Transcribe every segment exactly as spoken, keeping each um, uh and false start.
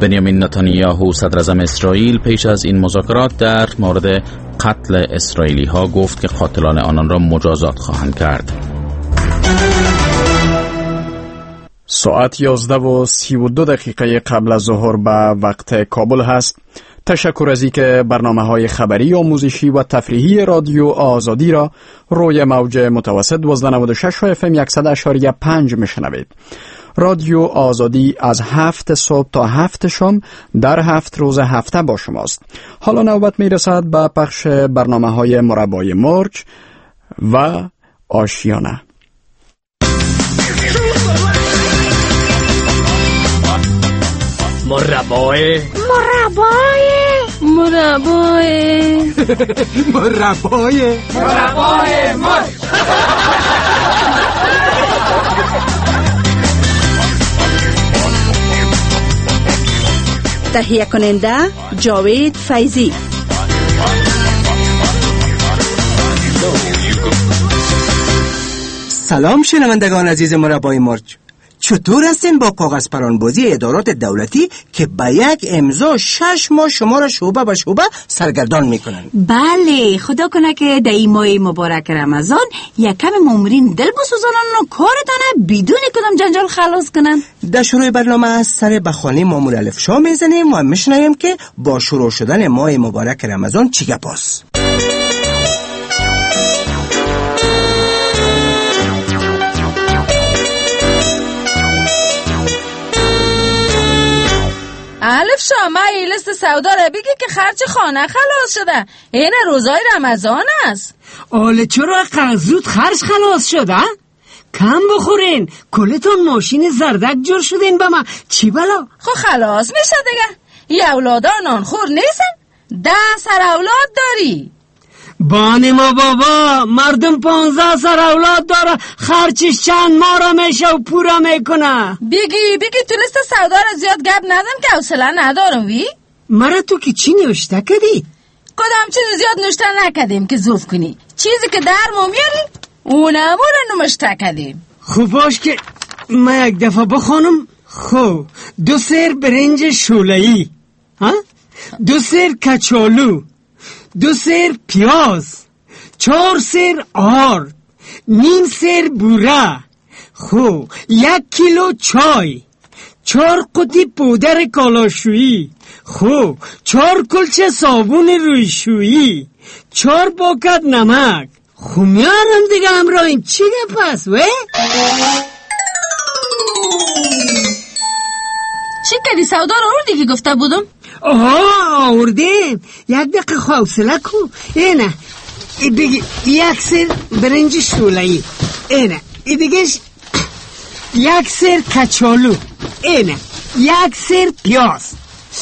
بنیامین نتانیاهو صدر اعظم اسرائیل پیش از این مذاکرات در مورد قتل اسرائیلی ها گفت که قاتلان آنان را مجازات خواهند کرد. ساعت یازده و سی و دو دقیقه قبل از ظهر به وقت کابل هست. تشکر از اینکه برنامه‌های خبری، آموزشی و تفریحی رادیو آزادی را روی موج متوسط دوازده و نود و شش اف ام صد و اشاری پنج میشنوید. رادیو آزادی از هفت صبح تا هفت شام در هفت روز هفته با شماست. حالا نوبت میرسد به پخش برنامه‌های مربای مرغ و آشیانه. مربای مربای مربای مربای مربای مرغ. تهیه کننده جاوید فیضی. سلام شنوندگان عزیز مربای مرغ، چطور هستین با کاغذ پرانبازی ادارات دولتی که به یک امضا شش ماه شما را شعبه به شعبه سرگردان میکنن؟ بله، خدا کنه که در این ماه مبارک رمضان یک کم مامورین دل بسوزانن و کارتانه بدون کدام جنجال خلاص کنن. در شروع برنامه از سر بخانی مامور الفشا میزنیم و میشنویم که با شروع شدن ماه مبارک رمضان چی گپاست. الف شما این لیست سودا را بگی که خرج خانه خلاص شده. این روزای رمضان است. آله چرا قرزود خرج خلاص شده؟ کم بخورین، کلتون ماشین زردک جور شدین با من، چی بلا؟ خب خلاص میشه دیگه. یه اولادا نانخور نیستن؟ ده سر اولاد داری؟ بانی ما بابا، مردم پانزده سر اولاد داره، خرچش چند ماه را میشه و پورا میکنه. بگی بگی تو لیست سودا را زیاد گپ ندم که حوصله ندارم. وی مرا تو که چی نوشته کدی؟ کدام چیز زیاد نوشته نکدیم که زوف کنی. چیزی که در ما میاری اونم را نوشته کدیم. خوب باش که من یک دفعه بخونم. خب دو سر برنج شوله‌ای، ها؟ دو سر کچالو، دو سر پیاز، چهار سر آرد، نیم سر بوره، خو یک کیلو چای، چهار قطی پودر کالاشویی، خو چهار کلچه صابون رویشویی، چهار پاکت نمک. خو میارم دیگه همراه این چی گپس وی؟ چی کردی سودا رو آوردی که گفته بودم؟ آها آوردیم، یک دقیقه حوصله کو. اینه ای بگی یک سر برنج شوله‌ای، اینه ای دیگهش یک سر کچالو، اینه یک سر پیاز،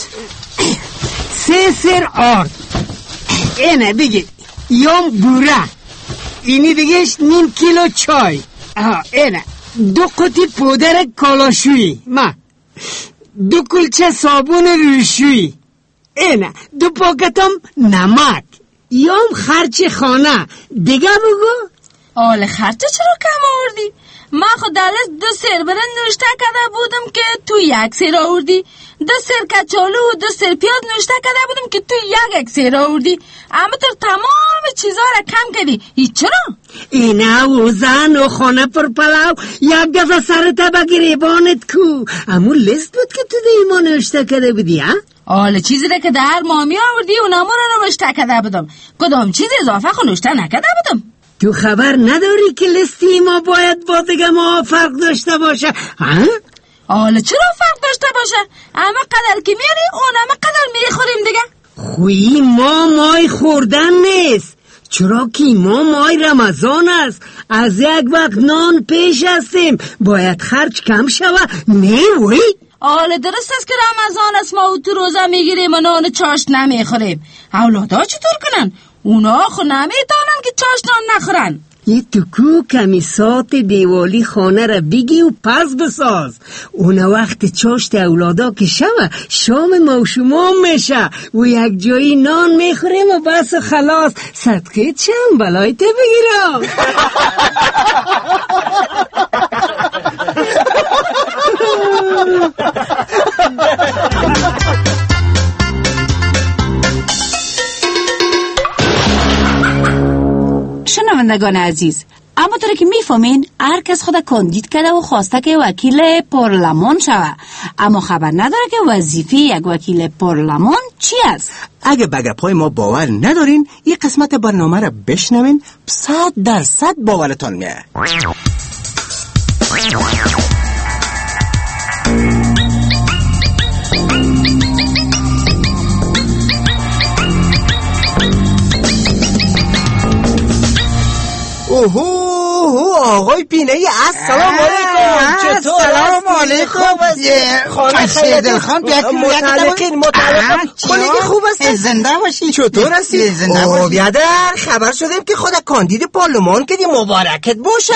سه سر آرد، اینه بگی یوم بوره، اینی دیگهش نیم کیلو چای، آها اینه دو قطی پودر کالاشویی، ما دو کلچه صابون رویشویی، اینه دو پاکتم نمک. یام خرچ خانه دیگه بگو. آله خرچه چرا کم آوردی؟ من خود دلت دو سر برن نوشته کرده بودم که تو یک سر آوردی، دو سر کچالو و دو سر پیاز نوشته کرده بودم که تو یک یک سر آوردی، اما تو تمام چیزا را کم کردی. هیچ چرا؟ اینه و زن و خانه پر پلاو یک دفعه سرتا بگریبانت کو. امون لیست بود که تو دیما نوشته کرده بودی ها؟ آله چیزی را که در مامی آوردی و نامو را نوشته کرده بودم، کدام چیز اضافه خو نوشته نکرده بودم. تو خبر نداری که لیستی ما باید با دیگه ما فرق داشته باشه ها؟ آله چرا فرق داشته باشه؟ اما قدر که میاری اون اما قدر میخوریم دیگه. خویی ما مای خوردن نیست، چرا که ما مای رمضان است، از یک وقت نان پیش هستیم، باید خرج کم شوه. نه وی آله درست است که رمضان است ما تو روزه میگیریم و نان چاشت نمیخوریم. اولادا چطور کنن؟ اونا خو نمیتونن که چاشت نان نخورن. یه تکو کمیسات دیوالی خانه را بگی و پس بساز. اون وقت چاشت اولادا که شوه شام ما و شما میشه و یک جایی نان میخوریم و بس و خلاص. صدقه چم بلایت بگیرم. شنوندگان عزیز، اما طور که میفهمین هر کس خود کاندید کرده و خواسته که وکیل پارلمان شوه، اما خبر نداره که وظیفه یک وکیل پارلمان چی است. اگه به گپای ما باور ندارین این قسمت برنامه را بشنوین، صد درصد باورتان میاد. اوهو آقای پینه‌ای، السلام علیکم. چطور؟ سلام علیکم. خانم سیدل خان بیا که متعلقین متعلقین خونگی خوب است. زنده باشی. چطور هستی؟ زنده باشی. او بیادر خبر شدیم که خود کاندید پارلمان کردی، مبارکت باشه.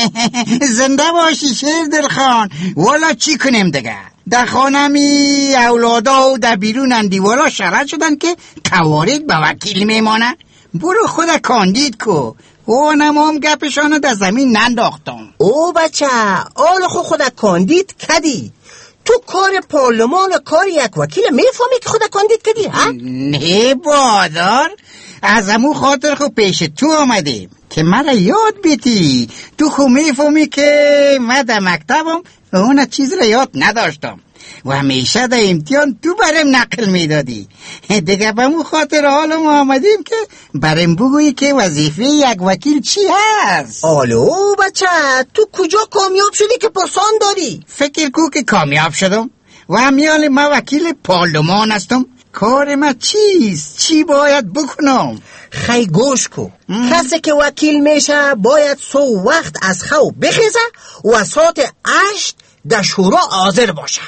زنده باشی سیدل خان. والا چی کنیم دیگه؟ در خانمی اولادا و در بیرون اندیوالا شرط شدن که قوارد به وکیل میمانه. برو خود کاندید کو. او نمام گپشانو در زمین ننداختم. او بچه آل خود خود کاندید کدی. تو کار پارلمان و کار یک وکیل میفهمی که خود کاندید کدی ها؟ نه بادار، از امو خاطر خود پیش تو آمده که مرا یاد بیتی. تو خود میفهمی که من در مکتبم اون چیز را یاد نداشتم و همیشه در امتحان تو برم نقل میدادی. دیگه به مو خاطر حال ما آمدیم که برم بگویی که وظیفه یک وکیل چی هست. آلو بچه تو کجا کامیاب شدی که پرسان داری؟ فکر کو که کامیاب شدم و همیال ما وکیل پارلمان هستم. کار ما چیست؟ چی باید بکنم؟ خی گوش کو. کسی که وکیل میشه باید سو وقت از خواب بخیزه و ساعت هشت در شورا حاضر باشه.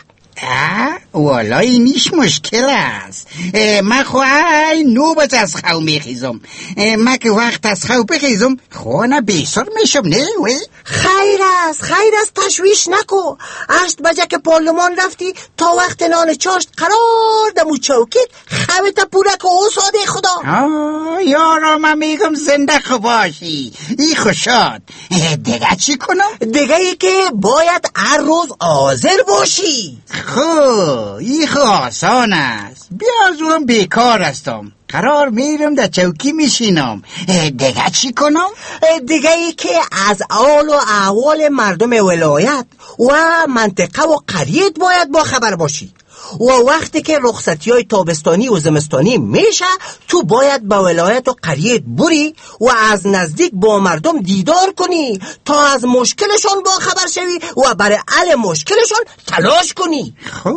آه والای نیش مشکل است. من خواهی نو بچه از خواب میخیزم. من که وقت از خواب بخیزم خواهنه بیسار میشم نه وی؟ خیر است خیر است تشویش نکو. هشت بجه که پارلمان رفتی تا وقت نان چاشت قرار دمو چوکید خوابت پورک و ساده خدا. آه یارا من میگم زنده خوب باشی. ای خوشاد. دیگه چی کنم؟ دیگه ای که باید هر روز حاضر باشی. خو ای خو آسان است. بیازورم بیکار هستم. قرار میرم در چوکی میشینم. دیگه چی کنم؟ دیگه ای که از حال و احوال مردم ولایت و منطقه و قریه باید با خبر باشی. و وقتی که رخصتی های تابستانی و زمستانی میشه تو باید با ولایت و قریه بری و از نزدیک با مردم دیدار کنی تا از مشکلشون با خبر شوی و برای حل مشکلشون تلاش کنی. خو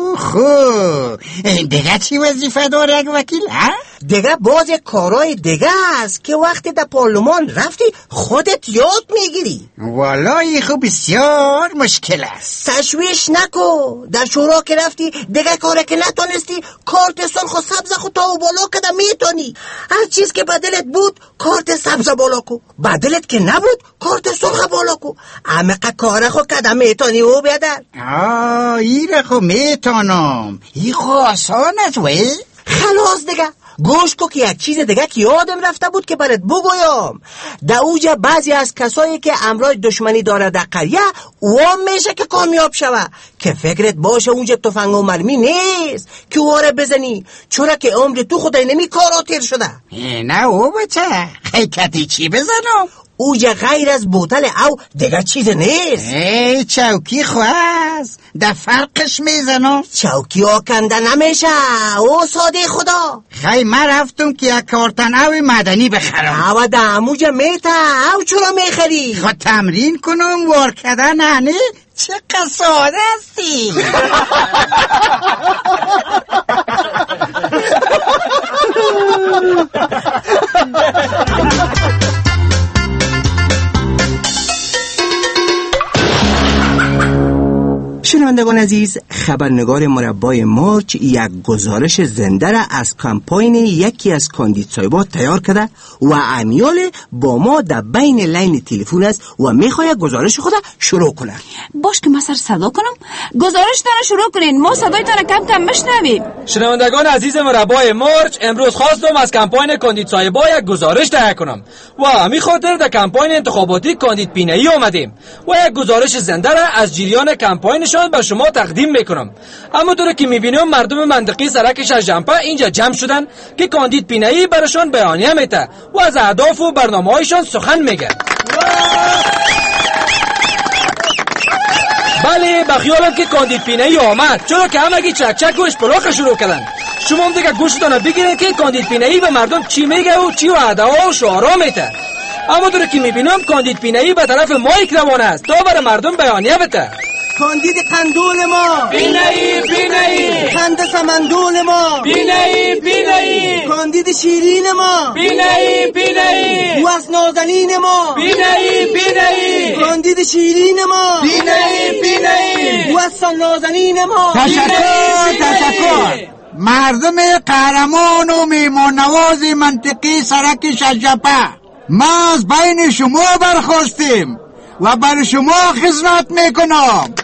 خو دیگه چی وظیفه داره یک وکیل ها؟ دیگه باز کارهای دیگه است که وقتی در پارلمان رفتی خودت یاد میگیری. والای خب بسیار مشکل است. تشویش نکو. در شورا که رفتی دیگه کاره که نتونستی کارت سرخ و سبز خود تا و بالا کده میتونی. هر چیز که بدلت بود کارت سبز بالا کو، بدلت که نبود کارت سرخ بالا کو. عمقه کاره خود کده میتونی او بیادر. آه ایره خود میتونم. ای خود آسان است وی؟ خلاص دیگه گوش کو که یک چیز دیگه که یادم رفته بود که برات بگویم. در اوجه بعضی از کسایی که امرای دشمنی داره در قریه وام میشه که کامیاب شوه که فکرت باشه اونجا تفنگ و مرمی نیست که واره بزنی، چرا که عمر تو خدای نمی کارا تیر شده. نه او بچه خیکتی چی بزنم؟ اوجه غیر از بوتل او دیگه چیز نیست. ای چوکی خواست در فرقش میزنم. چوکی ها کنده نمیشه او ساده خدا. خیلی من رفتم که یک کارتن او مدنی بخرم. او در اموجه میته او چرا میخری؟ خود تمرین کنم وار کردن نه؟ چه قصاده هستی؟ شنوندگان عزیز، خبرنگار مربای مارچ یک گزارش زنده را از کمپاین یکی از کاندیدسایبا تیار کرده و امیال با ما در بین لین تلفن است و میخواد گزارش خود شروع کنه. باش که من سر صدا کنم. گزارش تان شروع کنین، ما صدای تان کم کم بشنویم. شنوندگان عزیز مربای مارچ، امروز خواستم از کمپاین کاندیدسایبا یک گزارش تهیه کنم و همین خاطر در کمپاین انتخاباتی کاندید پینه‌ای آمدیم و یک گزارش زنده را از جریان کمپاینشان به شما تقدیم میکنم. کنم. اما طور که میبینم مردم منطقه سرک شجنپه اینجا جمع شدن که کاندید پینایی براشون بیانیه میده و از اهداف و برنامه‌هایشان سخن میگه. بله بخیالم که کاندید پینایی آمد، چرا که همگی چک چک و اشپلاخ شروع کردن. شما هم دیگه گوشتان بگیرین که کاندید پینایی به مردم چی میگه و چی و ادعا و شعارا میده. اما طور که میبینم کاندید پینایی به طرف مایک روانه است تا برای مردم بیانیه بده. کاندید قندول ما پینایی پینایی، خند سمندول ما پینایی پینایی، کاندید شیرین ما پینایی پینایی، بوس نازنین ما پینایی پینایی، کاندید شیرین ما پینایی پینایی، بوس نازنین ما. تشکر تشکر. مردم قهرمان و میمان نواز منطقی سرک شجنپه، ما از بین شما برخواستیم و بر شما خدمت میکنم.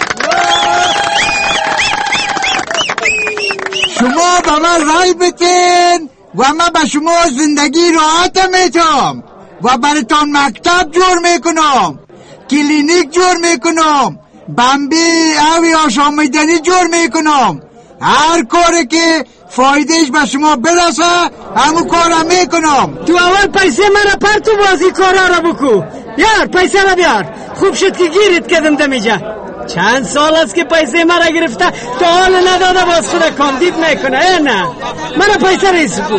شما به من رای بتین و من به شما زندگی راحت میتم و براتون مکتب جور میکنم، کلینیک جور میکنم، بمبی اوی آشامیدنی جور میکنم. هر کاری که فایدهش به شما برسه همون کارم میکنم. تو اول پیسه من پر تو بازی کارا را بکو. بیار پیسه را بیار. خوب شد که گیرت کردم دمیجا. چند سال است که پیسه مرا گرفته تا حال نداده باز خود کاندید میکنه. ای نه من پیسه ریس کو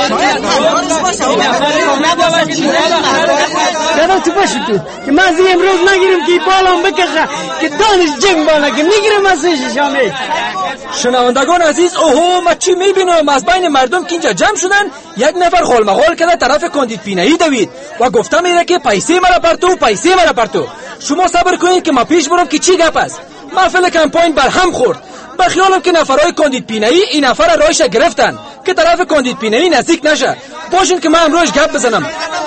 دادا تو باشی تو که من از امروز نگیرم که بالام بکشه که دانش جنگ بالا که میگیرم از شامه. شنوندگان عزیز، اوهو ما چی میبینم؟ از بین مردم که اینجا جمع شدن یک نفر خولمغول کرده طرف کاندید پینایی دوید و گفته میره که پیسه مرا پرتو پیسه مرا پرتو. شما صبر کنید که ما پیش برم که چی گپ است. محفل کمپاین بر هم خورد. بخیالم که نفرای کاندید پینایی این نفر رایش گرفتن که طرف کاندید پینایی نزدیک نشه. باشین که من امروز گپ بزنم.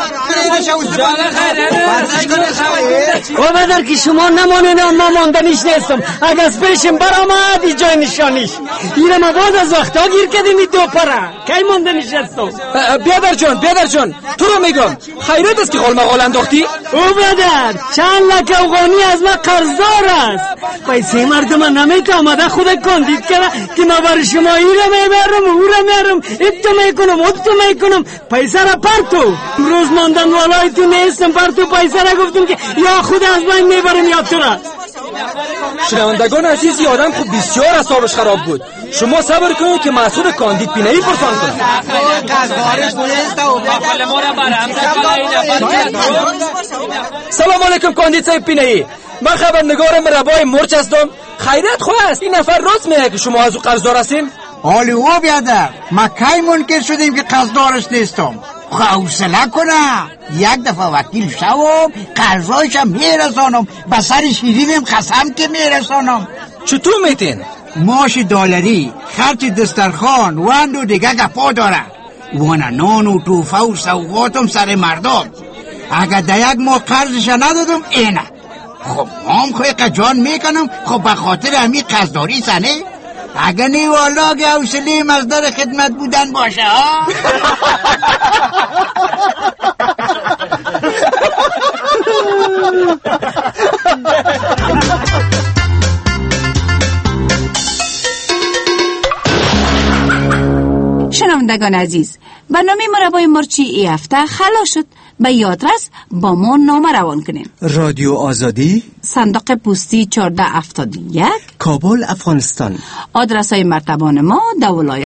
او بدر که شما نمانین ما ماندنیش نیستم. اگه از پیشم برآمد ای جای نشانیش ایره ما بعد از وقتا گیر کردیم ای دو پره کی ماندنیش هستم. بیادر جان بیادر جان تو رو میگم خیرت است که خولمغول انداختی. او بدر چند لک افغانی از ما قرضدار است. پیسه مردم نمیت آمده خود کاندید کرده که ما بر شما ایره میبرم او را میارم اتو میکنم اتو میکنم پیسه را پرتو. روز ماندن والای تو نیستم پرتو پیسه را گفتم که یا خود از بین میبرم یا تو را. شنوندگان عزیز، این آدم خوب بسیار اعصابش خراب بود. شما صبر کنید که مسئول کاندید پینایی پرسان کنم. سلام علیکم کاندید صاحب پینایی، من خبرنگارم ربای مرچ هستم. خیرت خواه است این نفر راست میگه که شما از او قرضدار هستین؟ حالی او بیادر ما کی منکر شدیم که قرضدارش نیستم. حوصله کنه یک دفعه وکیل شوم قرضایشم میرسانم به سر شیرینم قسم که میرسانم. چطور میتین؟ ماش دلاری خرچ دسترخوان وند و دیگه گپا داره وانا نان و توفه و سوغاتم سر مردم. اگر ده یک ماه قرضش ندادم اینه خب هم خوی قجان میکنم. خب به خاطر همی قرضداری سنه اگر نی والا که حوصله مزدار خدمت بودن باشه ها. شنوندگان عزیز، برنامه مربای مرچی ای هفته خلاص شد. به یادرس با ما نامه روان کنیم. رادیو آزادی، صندوق پستی چهارده هفتاد و یک، کابل، افغانستان. آدرس های مرتبان ما در ولایت